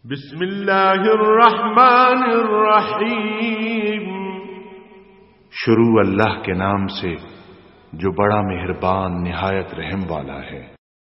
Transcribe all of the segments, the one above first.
بسم اللہ الرحمن الرحیم۔ شروع اللہ کے نام سے جو بڑا مہربان نہایت رحم والا ہے۔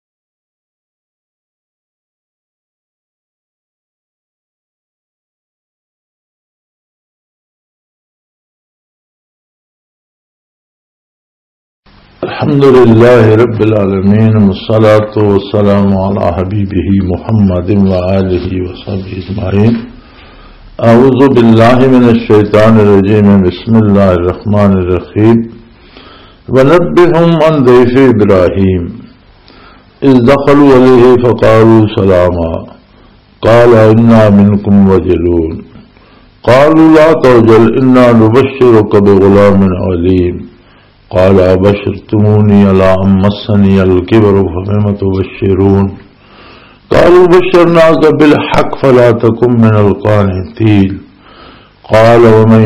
الحمد للہ رب العالمین والصلاة والسلام علی حبیبہ محمد وآلہ وصحبہ اجمعین۔ اعوذ باللہ من الشیطان الرجیم، بسم اللہ الرحمن الرحیم۔ ونبئہم عن ضیف ابراہیم اذ دخلوا علیہ فقالوا سلاما قال انا منکم وجلون قالوا لا توجل انا نبشرک بغلام علیم قال ابشرتموني على ان مسني الكبر فبم تبشرون قالوا بشرناك بالحق فلا تكن من القانتين قال ومن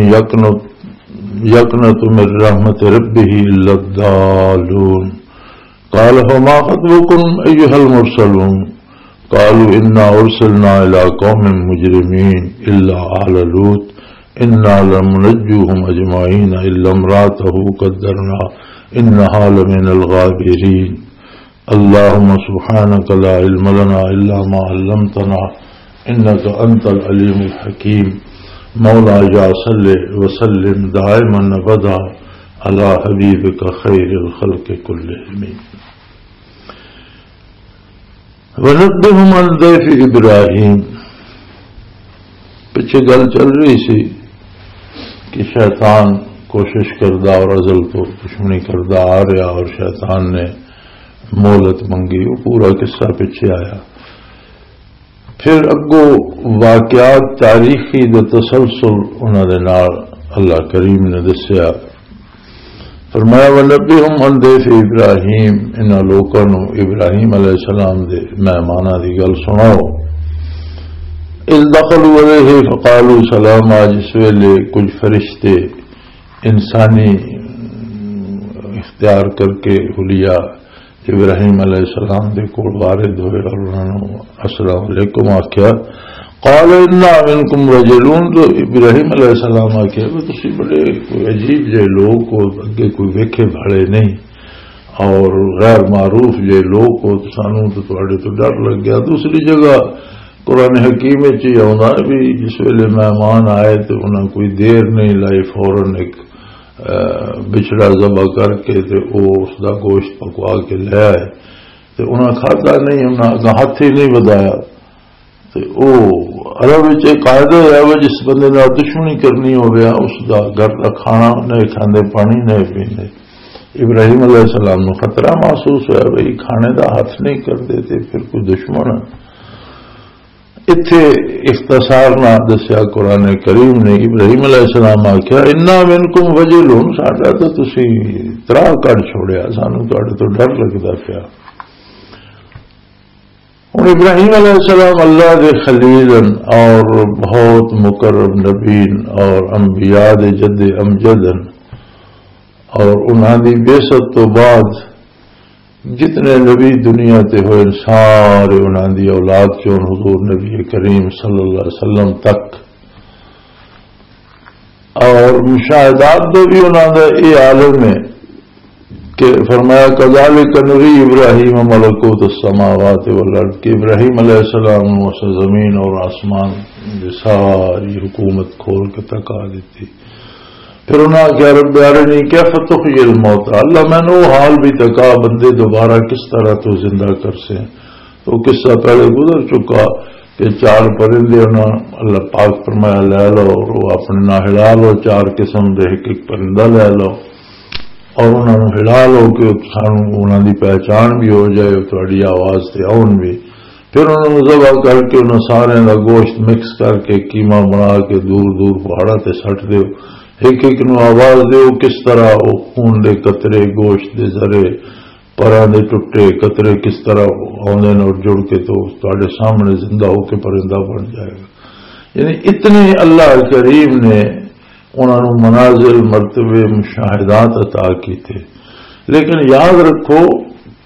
يقنط من رحمة ربه إلا الضالون قال فما خطبكم أيها المرسلون قالوا إنا أرسلنا إلى قوم مجرمين إلا آل لوط إنا لمنجوهم أجمعين إلا امرأته قدرنا إنها لمن الغابرين اللهم سبحانك لا علم لنا إلا ما علمتنا إنك أنت العليم الحكيم مولاي صل وسلم دائما أبدا على حبيبك خير الخلق كلهم ونبئهم عن ضيف إبراهيم۔ پیچھے گل چل رہی سی کہ شیطان کوشش کردہ اور ازل تو دشمنی کردہ آ رہا اور شیطان نے مہلت منگی، وہ پورا قصہ پیچھے آیا۔ پھر اگو واقعات تاریخی دے تسلسل انہوں نے نال اللہ کریم نے دسیا۔ فرمایا وَنَبِّئْهُمْ عَنْ ضَيْفِ ابراہیم، انہاں لوکاں نوں ابراہیم علیہ السلام دے مہماناں دی گل سناؤ۔ اذ دخلوا علیہ فقالوا سلاما، جس ویلے کچھ فرشتے انسانی اختیار کر کے حلیہ ابراہیم علیہ السلام دے کول وارد ہوئے اور انہوں نے السلام علیکم آکھیا۔ قال انا منکم وجلون، تو ابراہیم علیہ السلام آکھیا کہ تسی بڑے کوئی عجیب جے لوگ کو، اگے کوئی ویکھے بھالے نہیں اور غیر معروف جے لوگ کو، سانوں تو تواڈے تو ڈر لگ گیا۔ دوسری جگہ قرآن حکیم چی آنا بھی جس ویلے مہمان آئے تو انہیں کوئی دیر نہیں لائی، فوراً ایک بچڑا ذبح کر کے اس دا گوشت پکوا کے لے آئے تو انہیں کھاتا نہیں، انہیں ہاتھ ہی نہیں بدایا۔ تو وہ عرب قاعدہ ہے وہ جس بندے نال دشمنی کرنی ہو گیا اس دا گھر کا کھانا نہیں کھاندے، پانی نہیں پیندے۔ ابراہیم علیہ السلام کو خطرہ محسوس ہوا، بھائی کھانے دا ہاتھ نہیں کر دیتے پھر کوئی دشمن ہے۔ اتھے اختصار نہ دسیا قرآن کریم نے۔ ابراہیم علیہ السلام آخیا انا منکم وجلون، ساڈا تو تسی تراہ کڈ چھوڑیا، سانو تواڈے تو ڈر لگدا پیا۔ ہن ابراہیم علیہ السلام اللہ دے خلیل اور بہت مقرب نبین اور انبیاء دے جد امجد اور انہاں دی بعثت تو بعد جتنے نبی دنیا تے ہوئے سارے انہاں دی اولاد چون حضور نبی کریم صلی اللہ علیہ وسلم تک، اور مشاہدات دے بھی انہاں دا یہ عالم ہے کہ فرمایا کذالک نری ابراہیم ملکوت السماوات والارض، کہ ابراہیم علیہ السلام نے زمین اور آسمان دی ساری حکومت کھول کے تکا دیتی۔ پھر انہوں نے کہا رب ارنی کیف تحیی الموتیٰ، اللہ میں نے وہ حال بھی تکا بندے دوبارہ کس طرح تو زندہ کر سے۔ تو قصہ پہلے گزر چکا کہ چار پرندے انہوں اللہ پاک فرمایا لے لو اور وہ اپنے نہ ہلا لو، چار قسم دے ایک پرندہ لے لو اور انہوں نے ہلا لو کہ سانو انہوں دی پہچان بھی ہو جائے، تھوڑی آواز تے آن بھی۔ پھر انہوں نے ذبح کر کے انہوں سارے دا گوشت مکس کر کے قیمہ بنا کے دور دور پہاڑا تے سٹ دیو، ایک ایک نو آواز دیو کس طرح وہ خون دے قطرے، گوشت دے ذرے، پراں دے ٹٹے قطرے کس طرح آنے اور جڑ کے تو تواڈے سامنے زندہ ہو کے پرندہ بن جائے گا۔ یعنی اتنے اللہ کریم نے انہوں نے منازل مرتبے مشاہدات عطا کی تھے۔ لیکن یاد رکھو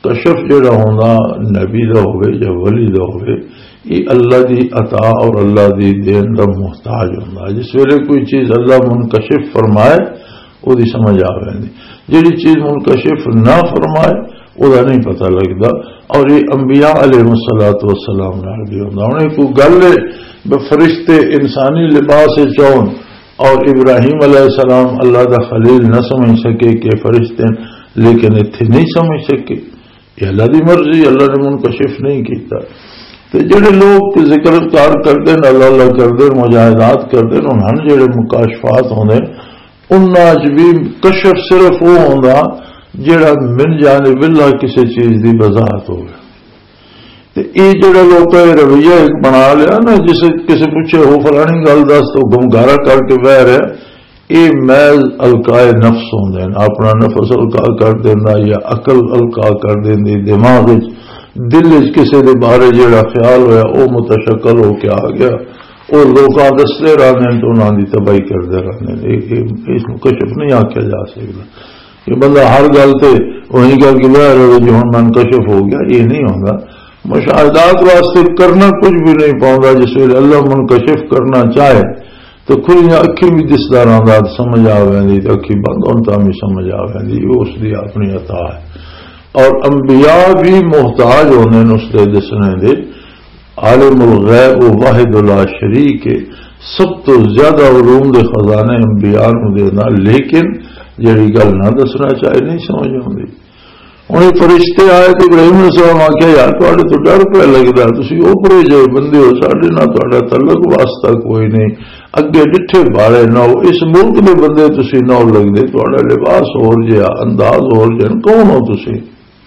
کشف جڑا ہونا نبی دا ہوئے یا ولی دا ہوئے یہ اللہ دی عطا اور اللہ دی دین دا محتاج ہونا. جس ویلے کوئی چیز اللہ منکشف فرمائے وہ دی سمجھ آوے نہیں، جڑی چیز منکشف نہ فرمائے وہ دا نہیں پتہ لگتا. اور یہ انبیاء علیہ السلام نال بھی ہوتا. انہیں کوئی گل ہے فرشتے انسانی لباس چون اور ابراہیم علیہ السلام اللہ دا خلیل نہ سمجھ سکے کہ فرشتے، لیکن اتنے نہیں سمجھ سکے. یہ اللہ دی مرضی، اللہ نے منکشف نہیں کیتا. تو جڑے لوگ ذکر کار کرتے ہیں اللہ اللہ کرتے ہیں مجاہدات کرتے ہیں انہوں نے جڑے مکاشفات ہونے انہاں بھی کشف صرف وہ ہوتا جڑا من جانب اللہ کسی چیز دی وضاحت ہوگی. تو یہ جڑا لوگ رویہ ایک بنا لیا نا، جسے کسی پوچھے ہو فلانی گل دس تو گمگارا کر کے بہ رہے، یہ محض القائے نفس ہوندے ہیں. اپنا نفس القاء کر دینا یا عقل القاء کر دینی، دماغ دل کسی دے بارے جڑا خیال ہویا وہ متشکل ہو کے آ گیا، اور لوگ دستے رہنے تو انہوں نے تباہی کرتے رہنے. اس کو کشف نہیں آکھیا جا سکتا. یہ بندہ ہر گل سے وہی کر کے بہ رہے جو ہوں من کشف ہو گیا، یہ نہیں ہوگا. مشاہدات واسطے کرنا کچھ بھی نہیں پاؤں گا. جس ویلے اللہ منکشف کرنا چاہے تو کھلی اکھی بھی دسدار آداد سمجھ آ وی، اکھی بند ہوتا بھی سمجھ آ وی، اس کی اپنی عطا ہے. اور انبیاء بھی محتاج ہونے اس دے دسنے دے. عالم الغیب و واحد لا شریک سب تو زیادہ علوم دے خزانے انبیاء نو دینا، لیکن جڑی گل نہ دسنا چاہے نہیں سمجھ آتی. انہیں فرشتے آئے تو ابراہیم علیہ السلام آخیا یار تے تو ڈر پہ لگتا، تھی اوپرے جائے بندے ہو، سارے نہ تا تعلق واسطہ کوئی نہیں، اگے ڈٹھے بارے نہ ہو، اس ملک کے بندے تھی نہ لگتے، تا لباس ہو جہا انداز ہو جائے، کون ہو تھی؟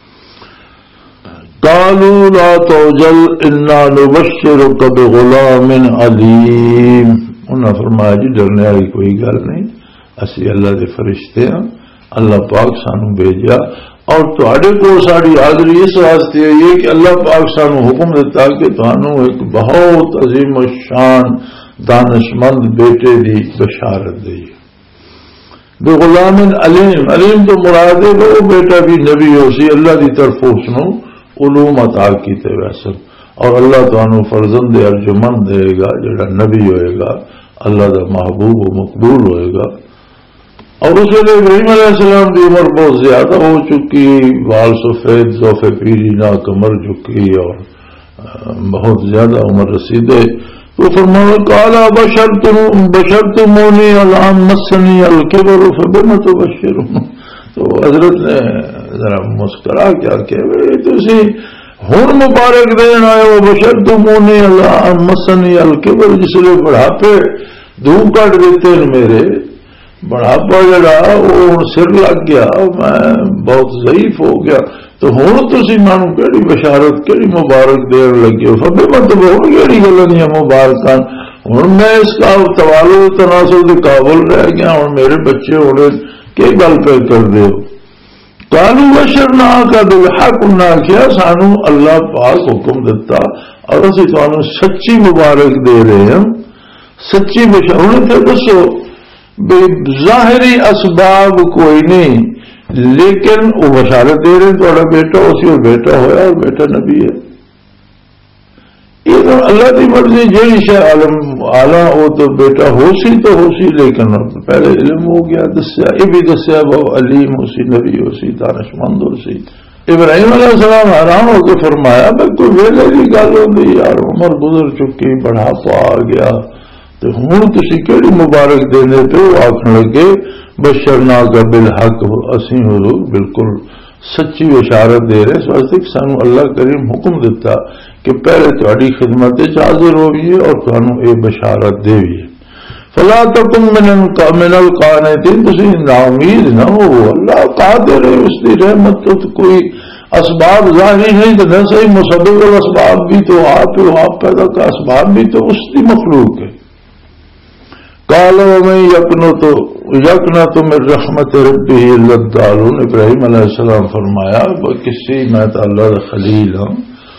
قالوا لا توجل انا نبشرک بغلام علیم. انہوں نے فرمایا جی ڈرنے والی کوئی گل نہیں، اسی اللہ دے فرشتے ہیں، اللہ پاک سانو بھیجا، اور تواڈے کو ساری حاضری اس واسطے ہے کہ اللہ پاک سانو حکم دیتا کہ تانوں ایک بہت عظیم الشان دانشمند بیٹے دی بشارت دی. بغلام علیم، علیم تو مراد ہے وہ بیٹا بھی نبی ہو سی، اللہ دی طرف اس نو علوم عطا کیتے ویسے، اور اللہ تانوں فرزند ارجمند دے گا جڑا نبی ہوئے گا، اللہ دا محبوب و مقبول ہوئے گا. اور اس وقت ابراہیم علیہ السلام کی عمر بہت زیادہ ہو چکی، وال سفید ذوف پیری نہ کمر جھکی اور بہت زیادہ عمر رسیدے. تو فرمایا قالا بشرتمونی الان مسنی الکبر فبما تبشرون. تو حضرت نے ذرا مسکرا کیا کہ تسی ہن مبارک دین آئے ہو، بشرتمونی الان مسنی الکبر، جس لیے بڑھاپے دھوپ کٹ دیتے ہیں میرے، بڑھاپا جڑا وہ سر لگ گیا، میں بہت ضعیف ہو گیا، تو ہوں تسی مانو کہڑی بشارت کہڑی مبارک دین لگے ہو؟ فبے مطلب ہوں کہڑی گلیں مبارکاں، ہوں میں اس کا توالو تناسل کے قابل رہ گیا، ہوں میرے بچے ہونے کہ گل پہ کر دے. قالوا بشرناک بالحق، نہ کیا سانو اللہ پاک حکم دیتا اور اسی تانوں سچی مبارک دے رہے ہیں، سچی بشارت. پھر دسو ظاہری اسباب کوئی نہیں، لیکن وہ بشارت دے رہے تھوڑا بیٹا اسی اور بیٹا ہوا اور بیٹا نبی ہے. یہ تو اللہ کی مرضی، جی شاہ عالم آلہ وہ تو بیٹا ہو سی، لیکن پہلے علم ہو گیا، دسیا یہ بھی دسیا وہ علیم ہو سی، نبی ہو سی، دانشمند ہو سی. ابراہیم علیہ السلام حیران ہو کے فرمایا میں کوئی ویلے کی گل ہوگی یار، عمر گزر چکی، بڑھاپا آ گیا، تو ہوں تھی کہڑی مبارک دینے پہ؟ وہ آخر لگے بشرناک بالحق، اسی حضور بالکل سچی بشارت دے رہے، اس واسطے کہ سانو اللہ کریم حکم دیتا کہ پہلے تہاڈی خدمت حاضر ہوئیے اور تانوں یہ بشارت دے بھی. فلا تکن من القانتین، تسی ناامید نہ ہو، اللہ قادر ہے، اس کی رحمت تو کوئی اسباب ظاہری نہیں تو نہ صحیح، مسبب الاسباب بھی تو آپ پیدا کا اسباب بھی تو اس کی مخلوق ہے. قال ومن یقنط من رحمت ربہ الا الضالون. ابراہیم علیہ السلام فرمایا کسی میں تو اللہ کا خلیل ہوں،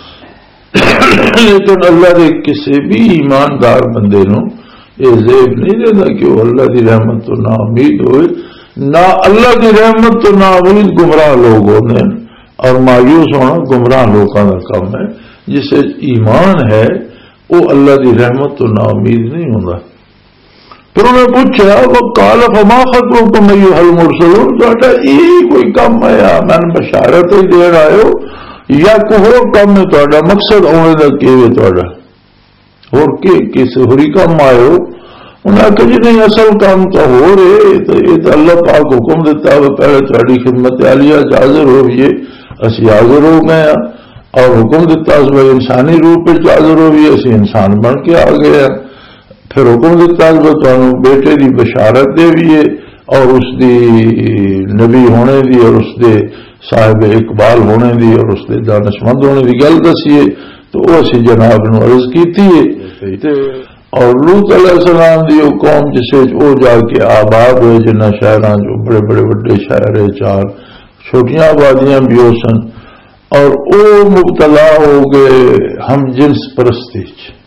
لیکن اللہ کے کسی بھی ایماندار بندے نو یہ زیب نہیں دیتا کہ وہ اللہ کی رحمت تو نا امید ہوئے. نہ اللہ کی رحمت تو نا امید گمراہ لوگ ہوتے ہیں، اور مایوس ہونا گمراہ لوگوں کا کام ہے. جسے ایمان ہے وہ اللہ کی رحمت تو نا امید نہیں ہوتا. پھر انہیں پوچھا وہ کال فما خطرکم ایھا المرسلون، تہاڈا یہی کوئی کام ہے میں بشارت ہی دین آئے ہو یا کوئی ہور کام ہے؟ تہاڈا مقصد آنے کا کی ہے؟ تہاڈا اور کسی ہوری کام آئے ہو؟ انہیں آخیا جی نہیں اصل کام تو ہو رہے یہ تو اللہ پاک حکم دیتا ہے پہلے تہاڈی خدمت عالیہ حاضر ہوئیے، اسی حاضر ہو گئے ہیں اور حکم دیتا اس میں انسانی روپ حاضر ہوئیے، اسی انسان بن کے آ گئے ہیں. پھر حکم دیتا اس میں تمہیں بیٹے کی بشارت دے بھی ہے اور اس دی نبی ہونے دی اور اس دے صاحب اقبال ہونے دی اور اس دے دانشمند ہونے دی گل دسیے. تو وہ اسی جناب نے عرض کی ہے. اور لوط علیہ السلام دی وہ قوم جسے وہ جا کے آباد ہوئے جنہ شہراں جو بڑے بڑے بڑے شہر 4 چھوٹیاں آبادیاں بھی ہو سن اور وہ مبتلا ہو گئے ہم جنس پرستی.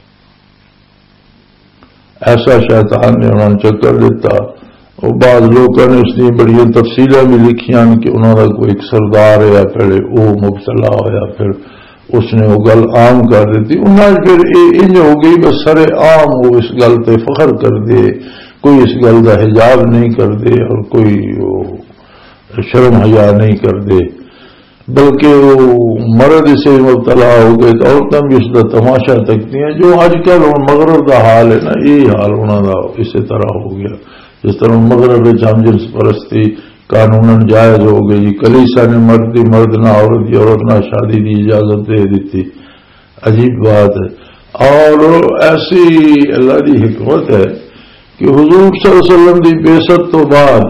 ایسا شیطان نے انہوں نے چکر دیتا. اور بعض لوگوں نے اس کی بڑی تفصیلیں بھی لکھیاں کہ انہوں کا کوئی ایک سردار ہے پہلے وہ مبتلا ہوا پھر اس نے وہ گل عام کر دیتی. انہیں پھر انج ہو گئی بس سر عام وہ اس گل تے فخر کر دے، کوئی اس گل کا حجاب نہیں کر دے اور کوئی شرم حیا نہیں کر دے، بلکہ وہ مرد اسے مبتلا ہو گئے تو عورتیں بھی اس کا تماشا تکتی ہیں. جو آج کل مغرب کا حال ہے نا یہی حال انہوں کا اسی طرح ہو گیا. جس طرح مغرب ہم جنس پرستی قانون جائز ہو گئی، کلیسا نے مرد نہ عورت کی عورت نہ شادی کی اجازت دے دیتی. عجیب بات ہے. اور ایسی اللہ کی حکمت ہے کہ حضور صلی اللہ علیہ وسلم کی بعثت تو بعد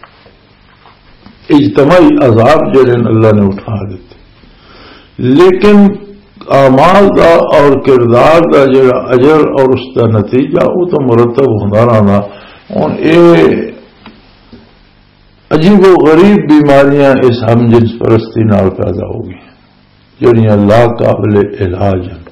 اجتماعی عذاب جڑے اللہ نے اٹھا دیتے، لیکن اعمال کا اور کردار کا جڑا اجر اور اس کا نتیجہ وہ تو مرتب ہوتا رہنا. ہوں یہ عجیب و غریب بیماریاں اس ہم جنس پرستی نال پیدا ہو گئی جڑیاں لا قابل علاج ہیں.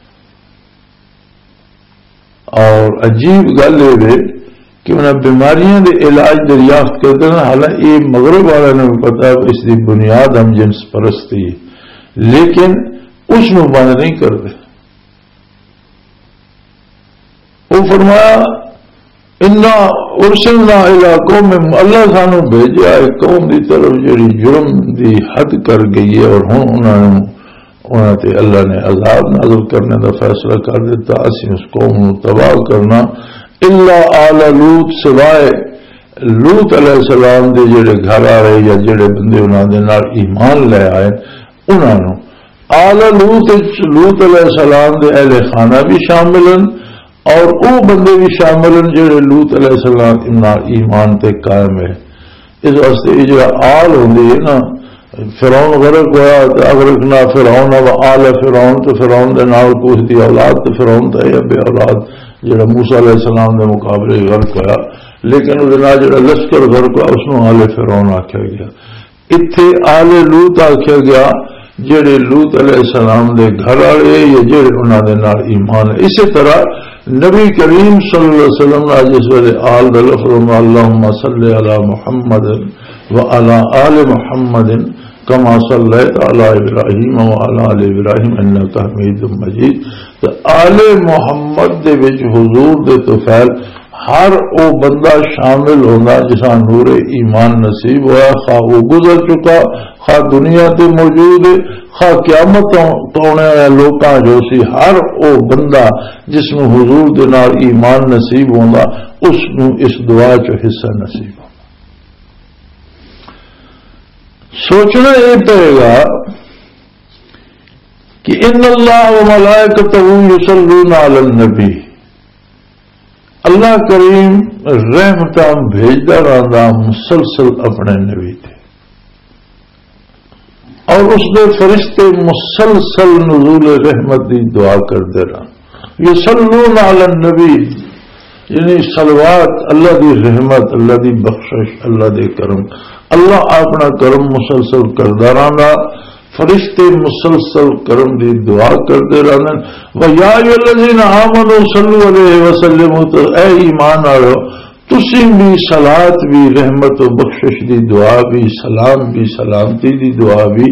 اور عجیب گل یہ کہ انہیں بیماریاں دے علاج دریافت کرتے ہیں. حالانکہ یہ مغرب والے نے بھی پتا ہے اس کی بنیاد ہم جنس پرستی ہے، لیکن اس میں بند نہیں کرتے. وہ فرمایا انا ارسلنا الی قوم، اللہ سانو بھیجا ایک قوم دی طرف جڑی جرم دی حد کر گئی ہے اور ہوں انہوں تے اللہ نے عذاب نازل کرنے کا فیصلہ کر دیتا. اسی اس قوم نو تباہ کرنا. الا آل لوط، سوائے لوط علیہ السلام دے جڑے گھر آ رہے یا جڑے بندے انہوں دے نال ایمان لے آئے انہوں نے آل لوط علیہ السلام دے اہل خانہ بھی شامل ہیں اور وہ بندے بھی شامل ہیں جڑے لوط علیہ السلام ایمان تے قائم ہے. اس واسطے یہ جو آل ہوندی ہے نا، فرعون غرق ہوا تو اغرقنا فرعون و آل فرعون، تو فرعون دے نال کوس دی اولاد تو فرعون تے بے اولاد جڑا موسیٰ علیہ السلام دے مقابلے غرق ہوا، لیکن وہ نال جڑا لشکر غرق ہوا اس نو آل فرعون آکھیا گیا. اتنے آل لوط آکھیا گیا جڑے لوط علیہ السلام دے گھر والے یا جڑے انہوں دے نال ایمان ہے. اسی طرح نبی کریم صلی اللہ علیہ وسلم نے جس ویلے آل دا لفظ اللہم صلی علی محمد وعلی آل محمد کما صلیت علی ابراہیم وعلی آل ابراہیم انک حمید مجید، تو آل محمد دے وچ حضور دے طفیل ہر او بندہ شامل ہونا جسا نور ایمان نصیب ہوا، خواہ وہ گزر چکا، خواہ دنیا تے موجود ہے، خواہ قیامت ہونے والے لوکاں جو سی، ہر او بندہ جس میں حضور دے نال ایمان نصیب ہونا اس نو اس دعا چ حصہ نصیب ہونا. سوچنا یہ پڑے گا کہ ان اللہ و ملائکتہ یصلون علی النبی، اللہ کریم رحمتاں بھیجدا رہندا مسلسل اپنے نبی تے، اور اس دے فرشتے مسلسل نزول رحمت دی دعا کرتے رہن. یصلون علی النبی یعنی صلوات، اللہ دی رحمت، اللہ دی بخشش، اللہ دے کرم، اللہ اپنا کرم مسلسل کردا رہندا، فرشتے مسلسل کرم دی دعا کرتے رہنے. وَيَا أَيُّهَا الَّذِينَ آمَنُوا صَلُّوا عَلَيْهِ وَسَلِّمُوا، تو اے ایمان والو تسی بھی صلات بھی رحمت و بخشش دی دعا بھی، سلام بھی، سلامتی دی دعا بھی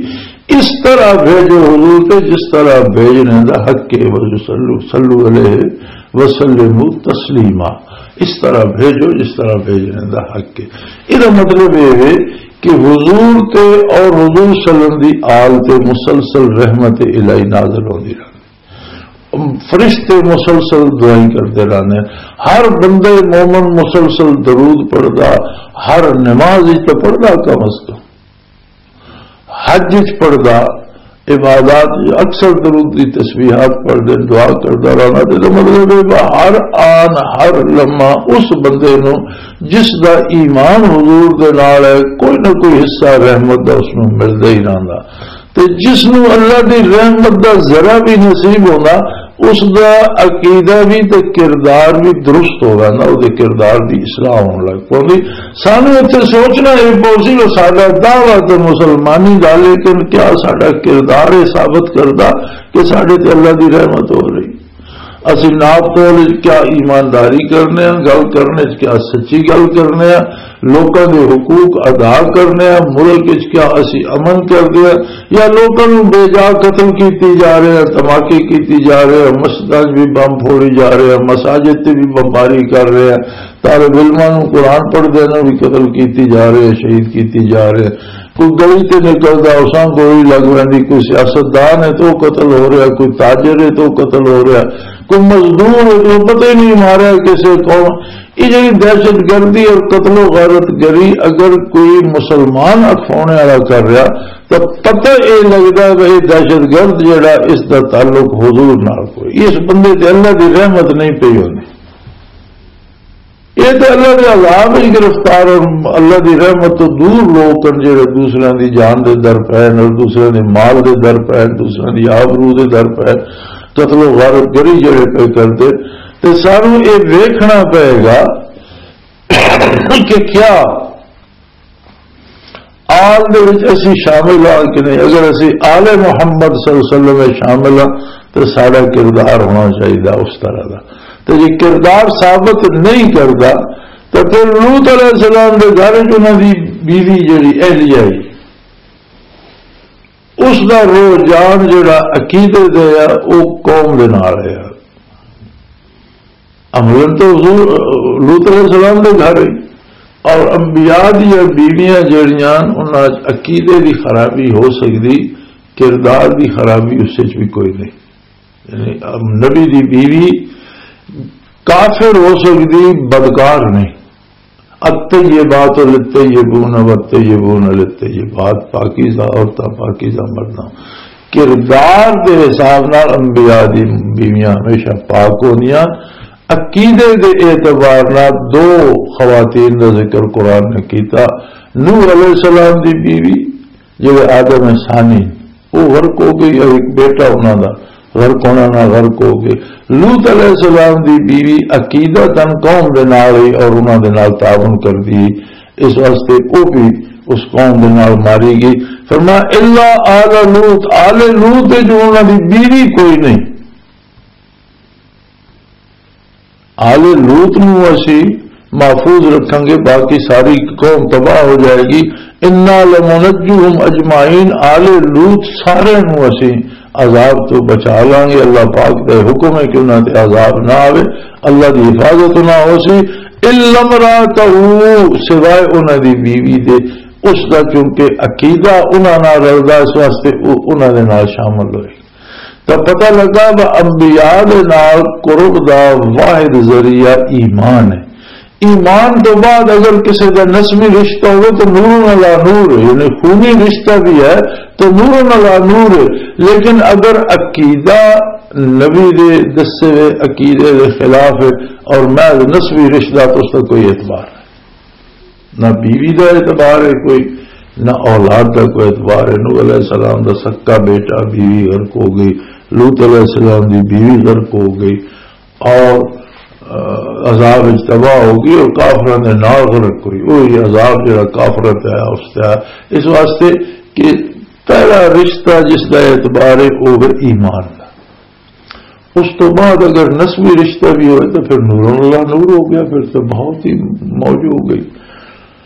اس طرح بھیجو حضور تے جس طرح بھیجنے دا حق کے صلو علیہ وسلموا تسلیما، اس طرح بھیجو جس طرح بھیجنے دا حق کے. یہ مطلب یہ ہے کہ حضور تے اور حضور صلی اللہ علیہ وسلم دی آل تے مسلسل رحمت الہی نازل ہوندی رہے، فرشتے مسلسل دعائیں کرتے رہنے، ہر بندے مومن مسلسل درود پڑھدا، ہر نماز تو پڑھدا، کم از کم حج پڑھدا، عبادات اکثر درود کی تسبیحات پڑھ دے، دعا کرتا رہنا. تو مطلب ہر آن ہر لمحہ اس بندے نو جس دا ایمان حضور دے نال ہے کوئی نہ کوئی حصہ رحمت دا اس نو ملدا ہی رہندا. تے جس نو اللہ دی رحمت دا ذرا بھی نصیب ہونا اس دا عقیدہ بھی تے کردار بھی درست ہوگا نا، وہ کردار بھی اصلاح ہونے لگ پی. سانو اتنے سوچنا یہ پوسی وہ سارا دعویٰ تو مسلمانی دا، لیکن کیا سارا کردار ثابت کرتا کہ سارے تے اللہ دی رحمت ہو رہی. اسی ناپ تول کیا ایمانداری کرنے ہیں، گل کرنے کیا سچی گل کرنے ہیں، لوگوں کے حقوق ادا کرنے ہیں، ملک کیا اسی امن کرتے ہیں، یا لوگوں بے جا قتل کیتی جا رہے ہیں، دھماکے کیتی جا رہے ہیں، مسجد بھی بم پھوڑی جا رہے ہیں، مساجد سے بھی بمباری کر رہے ہیں، طالب علموں قرآن پڑھ دینا بھی قتل کیتی جا رہے ہیں، شہید کیتی جا رہے ہیں. کوئی گلی سے نکلتا اساں گولی لگ رہی، کوئی سیاستدان ہے تو قتل ہو رہا ہے، کوئی تاجر ہے تو قتل ہو رہا ہے، کوئی مزدور ہے تو پتہ ہی نہیں مارا کسی قوم. یہ جی دہشت گردی اور قتل و غارت گری اگر کوئی مسلمان اکھاؤنے والا کر رہا تو پتہ یہ لگتا ہے کہ دہشت گرد جڑا اس کا تعلق حضور نال کوئی، اس بندے تے اللہ کی رحمت نہیں پی ہونی. یہ تو اللہ کے عذاب ہی گرفتار اور اللہ کی رحمت تو دور لوگ جڑے دوسرے کی جان دے در پین اور دوسرے کے مال دے در پین، دوسرے کی آبرو دے در پین، قتل و غارت گری جڑے پہ کرتے. تو سانو یہ ویکھنا پائے گا کہ کیا آل دے وچ اسی شامل ہاں کہ نہیں. اگر اسی آل محمد صلی اللہ علیہ وسلم میں شامل ہاں تو سارا کردار ہونا چاہیے اس طرح کا. تو یہ کردار ثابت نہیں کرتا تو پھر لوط علیہ السلام کے گھر انہوں کی بیوی جڑی اہلیہ آئی اس کا رجحان جڑا عقیدے دے وہ قوم دے نال ہے. عملاً تو لوط علیہ السلام کے گھر اور انبیاء دیا بیویاں جڑیاں انہاں عقیدے کی خرابی ہو سکتی، کردار کی خرابی اس بھی کوئی نہیں. یعنی نبی دی بیوی کافر ہو سکتی، بدکار نہیں. الطیبات للطیبون والطیبون للطیبات، پاکیزہ عورتاں پاکیزہ مرداں. کردار کے حساب نال انبیاء دی بیویاں ہمیشہ پاک ہونیاں. عقیدے کے اعتبار نال دو خواتین کا ذکر قرآن نے کیتا. نوح علیہ السلام دی بیوی جب آدم ثانی وہ غرق ہو گئی اور ایک بیٹا انہوں کا غرق ہونا نہ غرق ہو گئے. لوط علیہ السلام دی بیوی عقیدتاً قوم دے نال ہی اور انہوں دے نال تعاون کر دی، اس واسطے وہ بھی اس قوم دے نال ماری گئی. فرمایا الا آل لوط، آل لوط جو انہوں دی بیوی کوئی نہیں. آل لوط نو اسی محفوظ رکھیں گے، باقی ساری قوم تباہ ہو جائے گی. انا لمنجوہم اجمعین، آل لوط سارے نو اسی عذاب تو بچا لیں گے. اللہ پاک کا حکم ہے کہ انہوں نے عذاب نہ آئے، اللہ کی حفاظت نہ ہو سی. الا امرأتہ، سوائے انہوں دی بیوی دے، اس کا چونکہ عقیدہ انہوں نے رلدا اس واسطے انہوں نے نال شامل ہوئے. تو پتہ لگا کہ انبیاء دے نال قرب دا واحد ذریعہ ایمان ہے. ایمان تو بعد اگر کسی کا نسبی رشتہ ہو تو نور علی نور ہے، یعنی خونی رشتہ بھی ہے تو نور علی نور ہے. لیکن اگر عقیدہ نبی دے دسے ہوئے عقیدے کے خلاف ہے اور میں نسبی رشتہ تو اس کا کوئی اعتبار ہے، نہ بیوی کا اعتبار ہے کوئی، نہ اولاد کا کوئی اعتبار ہے. نوح علیہ السلام کا سکا بیٹا بیوی غرق ہو گئی، لوط علیہ السلام کی بیوی غرق ہو گئی اور عذاب تباہ ہوگی اور کافروں نے نہ غرق ہوئی. وہی عذاب جڑا کافرت ہے اس سے اس واسطے کہ پہلا رشتہ جس کا اعتبار ہے وہ ایمان کا. اس تو بعد اگر نسبی رشتہ بھی ہوئے تو پھر نور اللہ نور ہو گیا، پھر تو بہت ہی موج ہو گئی.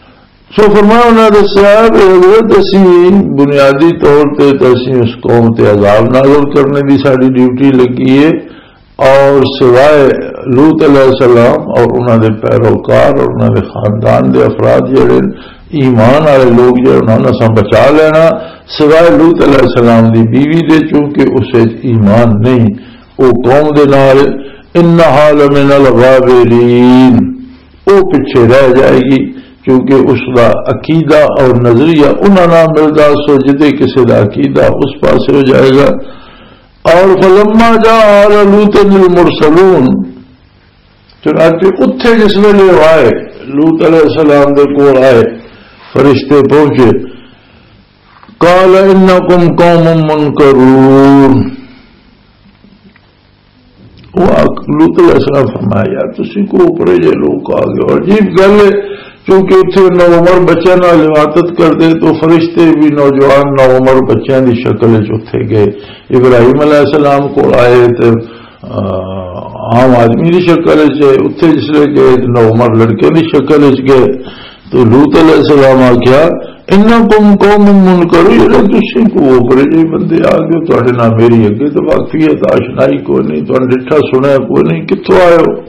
سو فرمایا انہوں نے صاحب حضرت اسی بنیادی طور پہ اسی اس قوم تے عذاب نازل کرنے دی ساری ڈیوٹی لگی ہے، اور سوائے لوط علیہ السلام اور انہوں نے پیروکار اور انہوں نے خاندان دے افراد جڑے ایمان والے لوگ جڑے انہوں نے سب بچا لینا، سوائے لوط علیہ السلام دی بیوی دے چونکہ اسے ایمان نہیں، وہ قوم دے نال انہا لمن الغابرین، وہ پیچھے رہ جائے گی کیونکہ اس کا عقیدہ اور نظریہ انہوں نے ملتا سو جدے کسی کا عقیدہ اس پاس ہو جائے گا۔ اور فلما جاء آل لوط المرسلون، چنانچہ اتھے جس ویلے آئے لوط علیہ السلام دے کول آئے فرشتے پہنچے، قال انکم قوم منکرون، لوط علیہ السلام فرمایا یار تسی کو اوپرے جے لوگ آ گئے، اور عجیب گل ہے کیونکہ اتنے نو عمر بچوں نال عبادت کرتے تو فرشتے بھی نوجوان نو عمر بچوں کی شکل اتنے گئے، ابراہیم علیہ السلام کو آئے تو عام آدمی کی شکل اتنے جسے گئے نو عمر لڑکے کی شکل گئے، تو لوط علیہ السلام آخیا انکم قوم منکرون، تسی کو اوپرے جی بندے آ گئے، تواڈے نال میری اگے تو واقفیت آشنائی کوئی نہیں، تواڈے ڈٹھا سنیا کوئی نہیں، کتوں آئے ہو؟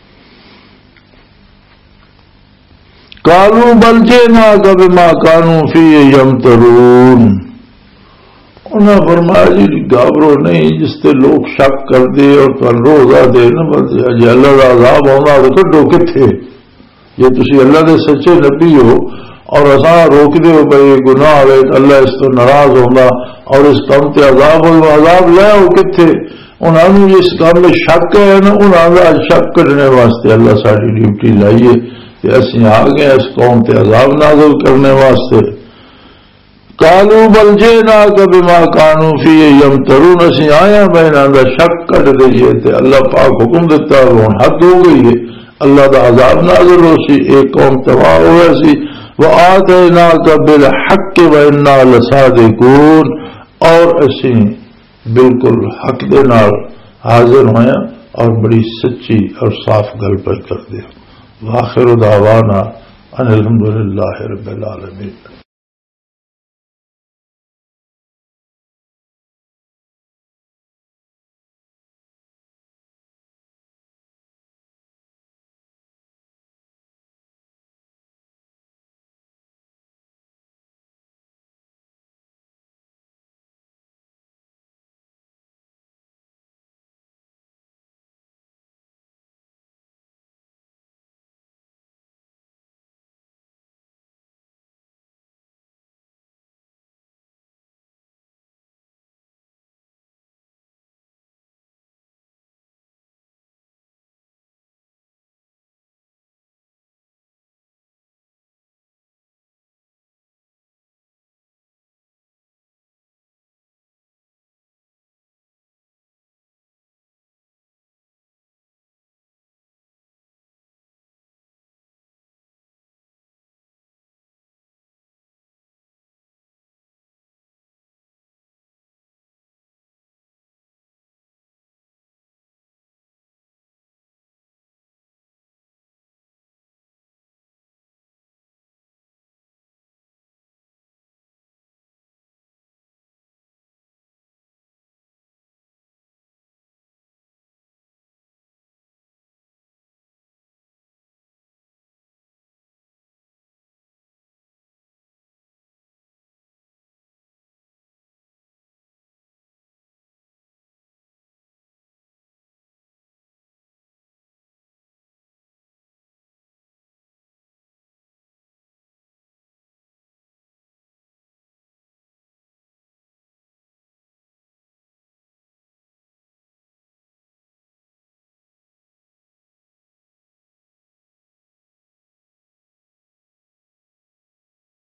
قالوا بل جئناک بما كانوا فيه يمترون، انہاں فرمایا جی گھبرو نہیں جس تے لوگ شک کر دے اور تن روزہ دے نہ بس جی اللہ دا عذاب آنا تو کڈو کتھے، جے تسی اللہ دے سچے نبی ہو اور اساں روک دے ہو بھائی گناہ ہوئے تو اللہ اس تو ناراض ہوگا اور اس کام تے عذاب ہوگا، عذاب لے ہو کتھے؟ انہوں نے اس کام میں شک ہے نا، انہوں نے شک کرنے واسطے اللہ ساری ڈیوٹی لائیے کہ اسی آ گئے اس قوم تے عذاب نازل کرنے واسطے۔ قالوا بل جئناک بما كانوا فيه يمترون، اسی آیا میں انہاں دا شک کٹ دئیے تے اللہ پاک حکم دیتا ہوں حد ہو گئی ہے، اللہ دا عذاب نازل ہو سی، ایک قوم تباہ ہوا سی۔ وآتیناک بالحق وإنا لصادقون، اور اسی بالکل حق دے نال حاضر ہویا اور بڑی سچی اور صاف گل پر کر دیا۔ وآخر دعوانا ان الحمدللہ رب العالمین۔